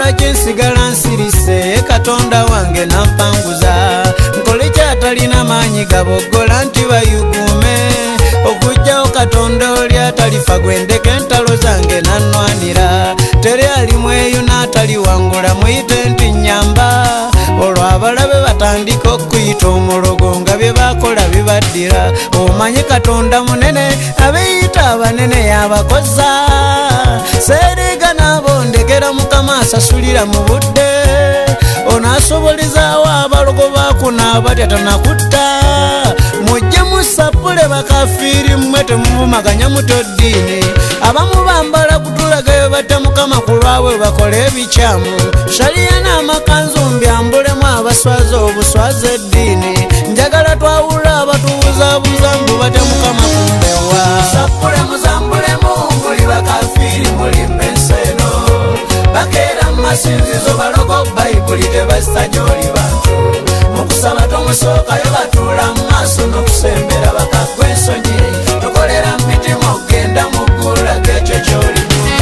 lwaki nsigala nsirise Katonda wange nampanguza nkole kyatalina maanyi gaboggola nti bayugume okujjawo Katonda oli atalifa gwendeke entalo zange nanwanira tere alimu eyo n'ataliwangula muyite nti nyamba olwo abalabe batandika okuyita omulogo nga bye bakola bibaddira omanyi Katonda munene abeyita abanene yabakoza seeriga n'abondegera Mukama asasulira mu budde onaasobolezaawo abalogo bakunaabatya tanakutta mujje musapule bakafiiri mmwe temumumaganya muto ddiini abamu bambala kutulagayo batta Mukama ku lwabwe bakola ebikyamu shaliya n'amakanzu mbyambulemu abaswaza obuswaza eddiini njagala twawula abatubuzabuza mbu batta Mukama kumbewa sapule muzambulemu muli bakafiiri mulimba enseno bakeera mu masinzizo balogo bayibuli tebassa gy'oli bantu mukusaba tomusookayo batuula mu maaso n'okusembera bakagwa ensonyi tukolera mu mitima okgenda mu ggula gekyo ky'oli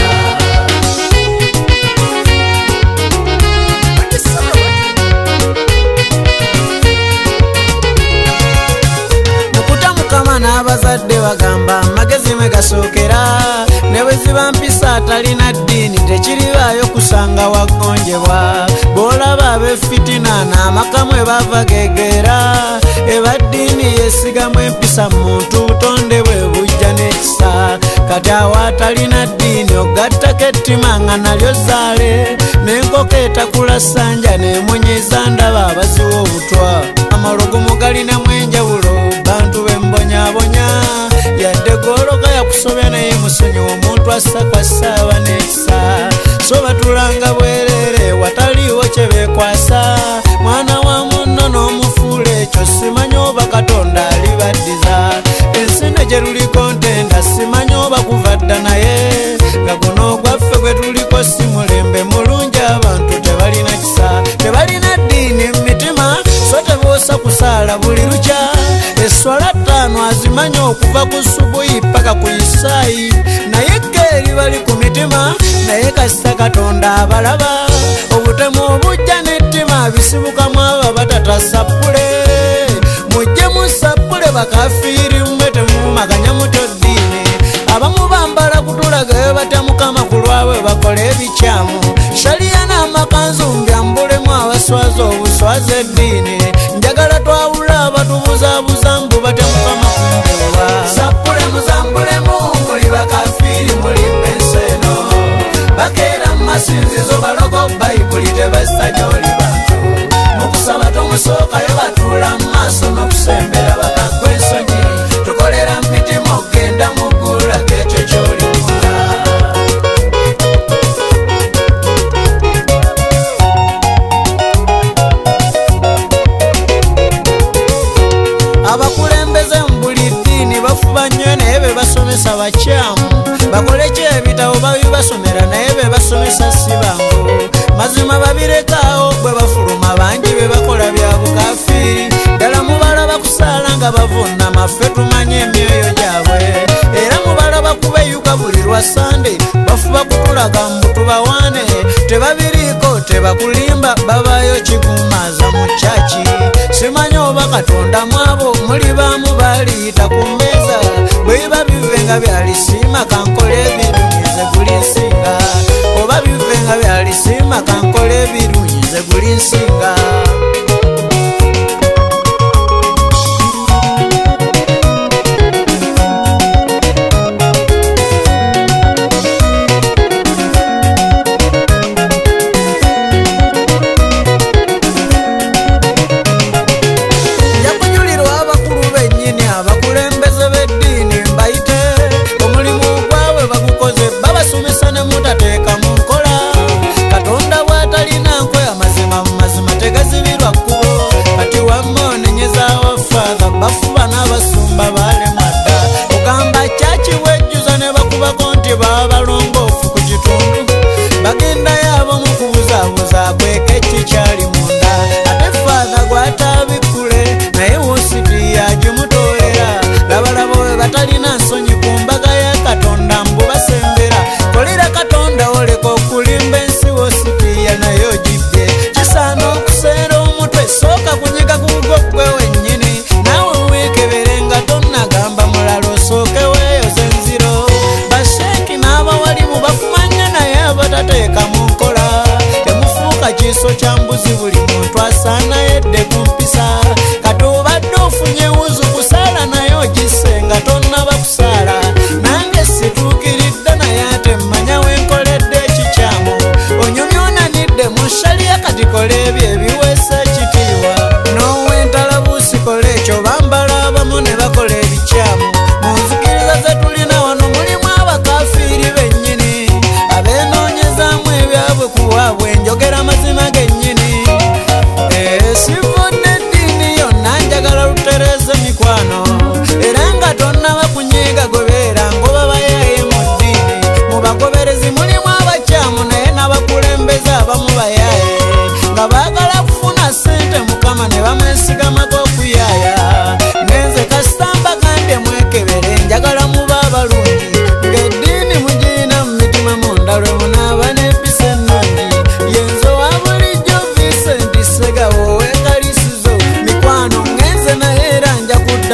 mukuta Mukama n'abazadde bagamba amagezi me gasookera ne bwe ziba mpisa atalina ddiini tekiribaayo kusanga waggonjebwa bw'olaba ab'effitina n'amaka mwe bava gegeera eba ddiini yeesigamu empisa muntu butonde bwe bujja n'ekisa kati awo atalina ddiini ogattako ettima nga nalyo zaale n'enkoko etakula ssanja n'emunyiza ndaba abaziwa obutwa amalogomo galinamu enjawulo bantu bembonyabonya yadde gologa yakusobya naye musonyiwa omuntu assa kwa ssaaba n'ekisa so batulanga bwerere wataliiwo kye beekwasa mwana wa munno n'omufuula ekyo simanyi oba Katonda alibaddiza ensi ne gye luliko ntenda simanyi oba kuva dda naye nga guno ogwaffe gwe tuliko si mulembe mulungi abantu tebalina kisa tebalina ddiini mu mitima so teboosa kusaala buli lukya esswala ttaano azimanyi okuva ku subuhi paka ku isaayi naye geeri bali ku mitima naye kasita Katonda abalaba obutemu obujja n'ettima bisibukamu abo batatasappule mujje musappule bakafiiri mmwe temumumaganya muto ddiini abamu bambala kutulagayo batta Mukama ku lwabwe bakola ebikyamu shaliya n'amakanzu mbyambulemu abaswaza obuswaza eddiini njagala twawula abatubuzabuza mbu batta Mukama kumbewa sappule muzambulemu muli bakafiiri mulimba enseno bakeera mu masinzizo balogo bayibuli tebassa gy'oli bantu mukusaba tomusookayo batuula mu maaso n'okusembera bakagwa ensonyi tukolera mu mitima okgenda mu ggula gekyo ky'oli abakulembeze mu buli ddiini bafuba nnyo naye be basomesa bakyamu bakoleki ebitabo babibasomera naye be basomesa si bangu mazima babirekaawo bwe bafuluma bangi be bakola bya bukafiiri ddala mubalaba kusaala nga bavunnama ffe tumanye emyoyo gyabwe era mubalaba kubeyuka buli lwa sande bafuba kutulaga mbu tubawaane tebabiriiko tebakulimba babaayo kigumaza mu kyaki simanyi oba Katonda mwabo muli baamu baliyita ku mmeeza bwe biba bive nga byalisiima kankole ebirunyize guli nsinga oba bive nga byalisiima kankole ebirunyize guli nsinga abakulembeze b'eddiini mbayite omulimu gwabwe bagukoze babasomesa ne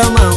mukama